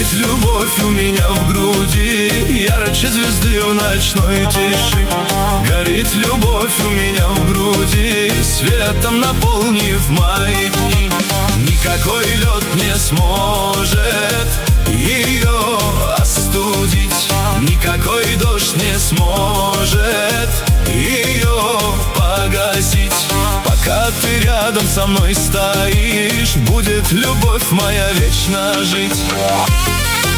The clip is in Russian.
Горит любовь у меня в груди, ярче звезды в ночной тиши. Горит любовь у меня в груди, светом наполнив мои дни. Никакой лед не сможет ее остудить, никакой дождь не сможет ее погасить. Пока ты рядом со мной стоишь, будет любовь моя вечно жить.